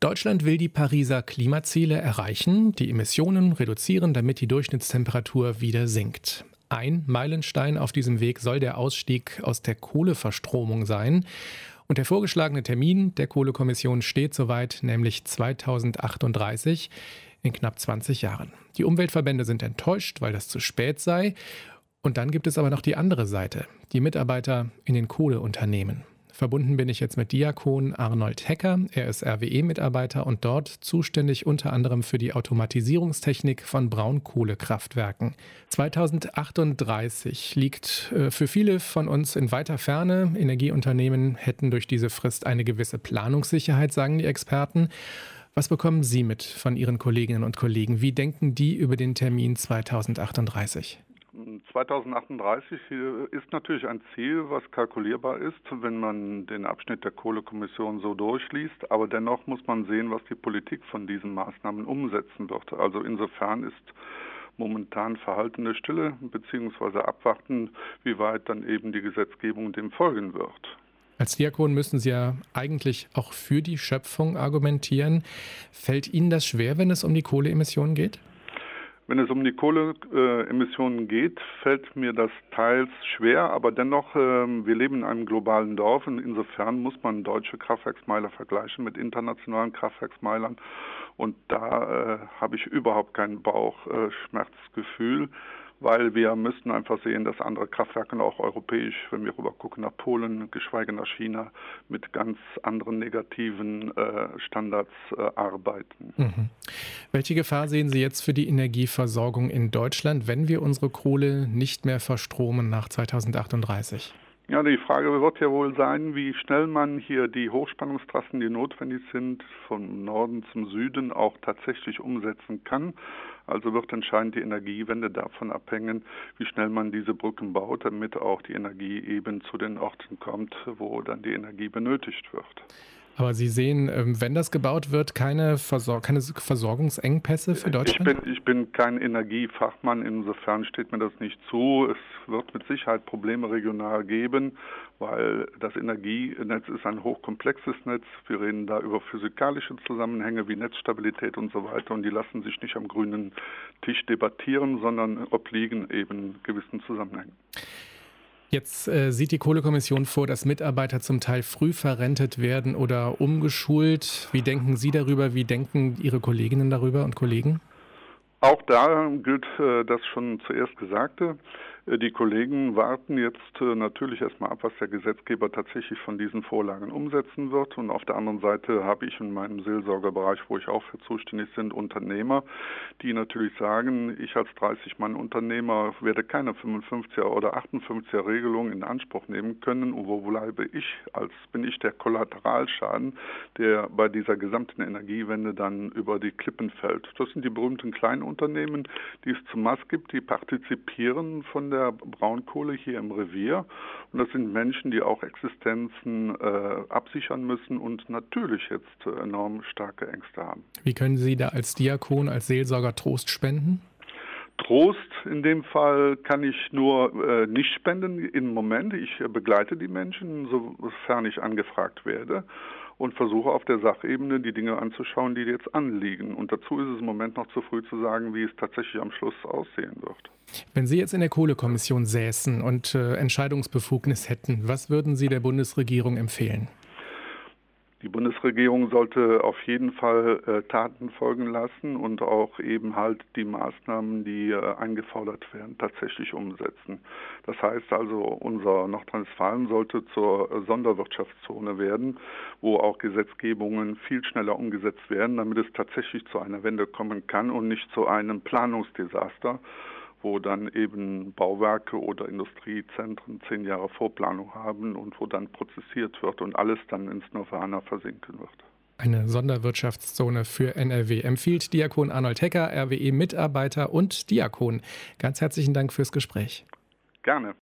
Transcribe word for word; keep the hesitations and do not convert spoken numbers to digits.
Deutschland will die Pariser Klimaziele erreichen, die Emissionen reduzieren, damit die Durchschnittstemperatur wieder sinkt. Ein Meilenstein auf diesem Weg soll der Ausstieg aus der Kohleverstromung sein. Und der vorgeschlagene Termin der Kohlekommission steht soweit, nämlich zweitausendachtunddreißig, in knapp zwanzig Jahren. Die Umweltverbände sind enttäuscht, weil das zu spät sei. Und dann gibt es aber noch die andere Seite, die Mitarbeiter in den Kohleunternehmen. Verbunden bin ich jetzt mit Diakon Arnold Hecker. Er ist R W E-Mitarbeiter und dort zuständig unter anderem für die Automatisierungstechnik von Braunkohlekraftwerken. zweitausendachtunddreißig liegt äh, für viele von uns in weiter Ferne. Energieunternehmen hätten durch diese Frist eine gewisse Planungssicherheit, sagen die Experten. Was bekommen Sie mit von Ihren Kolleginnen und Kollegen? Wie denken die über den Termin zweitausendachtunddreißig? zweitausendachtunddreißig ist natürlich ein Ziel, was kalkulierbar ist, wenn man den Abschnitt der Kohlekommission so durchliest. Aber dennoch muss man sehen, was die Politik von diesen Maßnahmen umsetzen wird. Also insofern ist momentan verhaltene Stille bzw. abwarten, wie weit dann eben die Gesetzgebung dem folgen wird. Als Diakon müssen Sie ja eigentlich auch für die Schöpfung argumentieren. Fällt Ihnen das schwer, wenn es um die Kohleemissionen geht? Wenn es um die Kohleemissionen geht, fällt mir das teils schwer, aber dennoch, wir leben in einem globalen Dorf und insofern muss man deutsche Kraftwerksmeiler vergleichen mit internationalen Kraftwerksmeilern und da äh, habe ich überhaupt kein Bauchschmerzgefühl, weil wir müssten einfach sehen, dass andere Kraftwerke, auch europäisch, wenn wir rüber gucken nach Polen, geschweige nach China, mit ganz anderen negativen äh, Standards äh, arbeiten. Mhm. Welche Gefahr sehen Sie jetzt für die Energieversorgung in Deutschland, wenn wir unsere Kohle nicht mehr verstromen nach zweitausendachtunddreißig? Ja, die Frage wird ja wohl sein, wie schnell man hier die Hochspannungstrassen, die notwendig sind, vom Norden zum Süden auch tatsächlich umsetzen kann. Also wird entscheidend die Energiewende davon abhängen, wie schnell man diese Brücken baut, damit auch die Energie eben zu den Orten kommt, wo dann die Energie benötigt wird. Aber Sie sehen, wenn das gebaut wird, keine, Versor- keine Versorgungsengpässe für Deutschland? Ich bin, ich bin kein Energiefachmann, insofern steht mir das nicht zu. Es wird mit Sicherheit Probleme regional geben, weil das Energienetz ist ein hochkomplexes Netz. Wir reden da über physikalische Zusammenhänge wie Netzstabilität und so weiter und die lassen sich nicht am grünen Tisch debattieren, sondern obliegen eben gewissen Zusammenhängen. Jetzt äh, sieht die Kohlekommission vor, dass Mitarbeiter zum Teil früh verrentet werden oder umgeschult. Wie denken Sie darüber? Wie denken Ihre Kolleginnen darüber und Kollegen? Auch da gilt äh, das schon zuerst Gesagte. Äh, die Kollegen warten jetzt äh, natürlich erstmal ab, was der Gesetzgeber tatsächlich von diesen Vorlagen umsetzen wird. Und auf der anderen Seite habe ich in meinem Seelsorgerbereich, wo ich auch für zuständig bin, Unternehmer, die natürlich sagen, ich als dreißig-Mann-Unternehmer werde keine fünfundfünfziger oder achtundfünfziger Regelung in Anspruch nehmen können. Und wo bleibe ich? Als bin ich der Kollateralschaden, der bei dieser gesamten Energiewende dann über die Klippen fällt. Das sind die berühmten kleinen Unternehmen, die es zum Maß gibt, die partizipieren von der Braunkohle hier im Revier. Und das sind Menschen, die auch Existenzen äh, absichern müssen und natürlich jetzt äh, enorm starke Ängste haben. Wie können Sie da als Diakon, als Seelsorger Trost spenden? Trost in dem Fall kann ich nur äh, nicht spenden im Moment. Ich äh, begleite die Menschen, sofern ich angefragt werde und versuche auf der Sachebene die Dinge anzuschauen, die jetzt anliegen. Und dazu ist es im Moment noch zu früh zu sagen, wie es tatsächlich am Schluss aussehen wird. Wenn Sie jetzt in der Kohlekommission säßen und äh, Entscheidungsbefugnis hätten, was würden Sie der Bundesregierung empfehlen? Die Bundesregierung sollte auf jeden Fall äh, Taten folgen lassen und auch eben halt die Maßnahmen, die äh, eingefordert werden, tatsächlich umsetzen. Das heißt also, unser Nordrhein-Westfalen sollte zur äh, Sonderwirtschaftszone werden, wo auch Gesetzgebungen viel schneller umgesetzt werden, damit es tatsächlich zu einer Wende kommen kann und nicht zu einem Planungsdesaster, wo dann eben Bauwerke oder Industriezentren zehn Jahre Vorplanung haben und wo dann prozessiert wird und alles dann ins Nirvana versinken wird. Eine Sonderwirtschaftszone für N R W empfiehlt Diakon Arnold Hecker, R W E-Mitarbeiter und Diakon. Ganz herzlichen Dank fürs Gespräch. Gerne.